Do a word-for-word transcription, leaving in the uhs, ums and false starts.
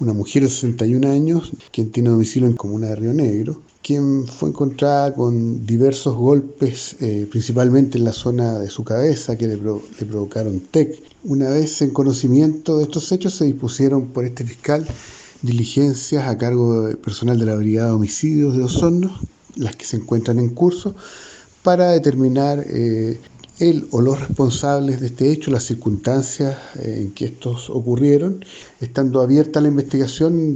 una mujer de sesenta y un años, quien tiene domicilio en Comuna de Río Negro, quien fue encontrada con diversos golpes, eh, principalmente en la zona de su cabeza, que le, pro- le provocaron T E C. Una vez en conocimiento de estos hechos, se dispusieron por este fiscal diligencias a cargo del personal de la Brigada de Homicidios de Osorno, las que se encuentran en curso, para determinar eh, él o los responsables de este hecho, las circunstancias eh, en que estos ocurrieron, estando abierta la investigación